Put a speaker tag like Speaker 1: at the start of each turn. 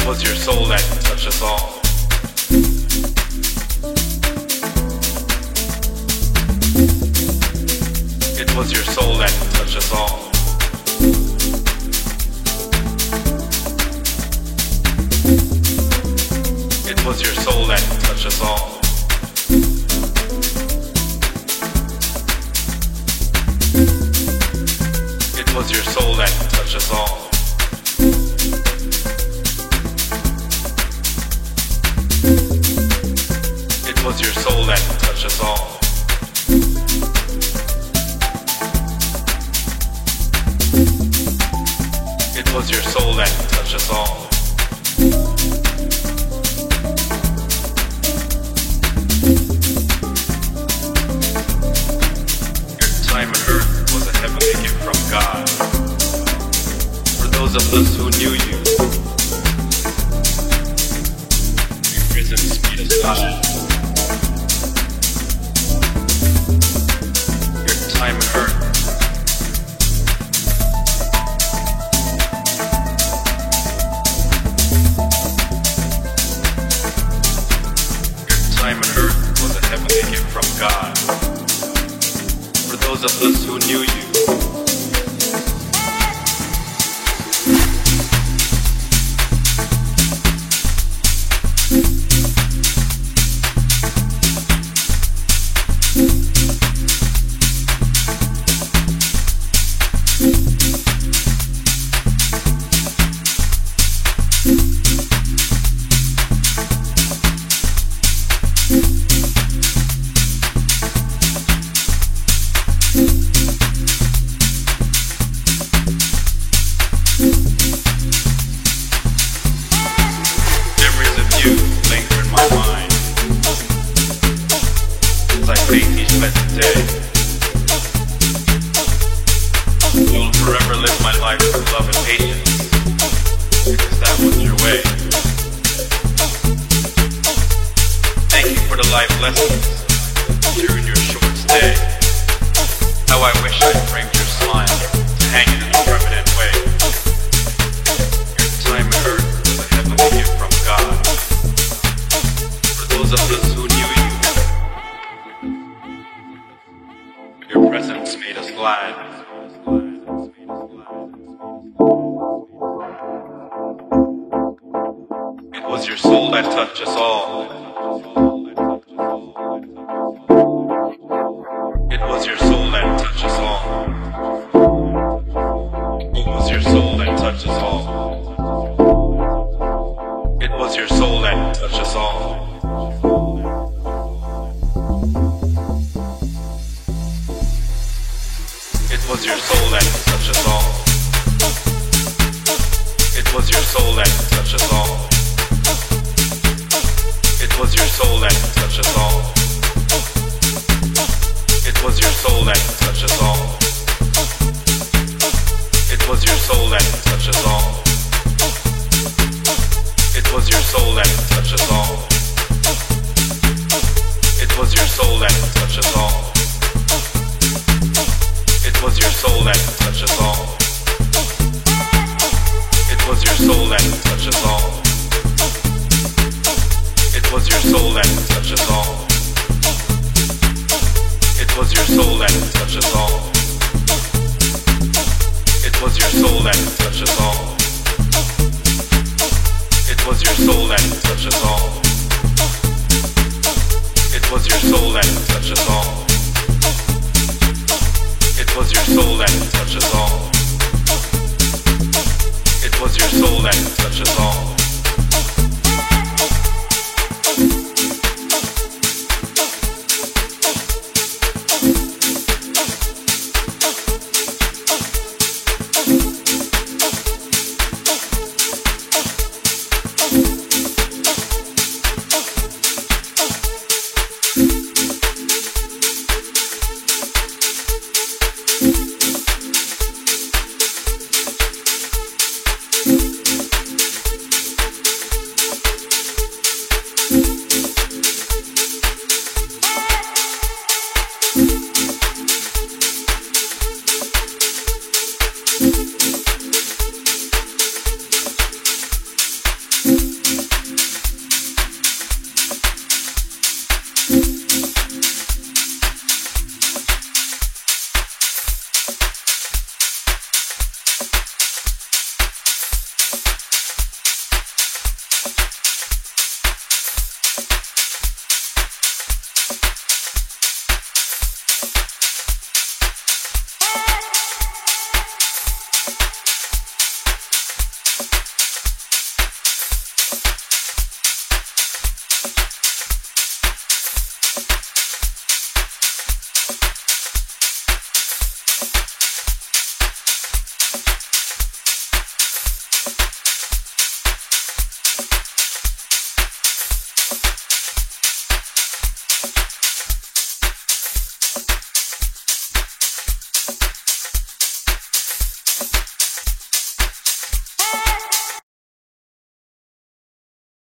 Speaker 1: was your soul that touched us all. It was your soul that touched us all. It was your soul that touched us all. It was your soul that touched us all. It was your soul that touched us all. It was your soul that touched us all. Your time on earth was a heavenly gift from God. For those of us who knew you, your presence made us glad. Your time on earth. Time on earth was a heavenly gift from God. For those of us who knew you, It was your soul that touched us all.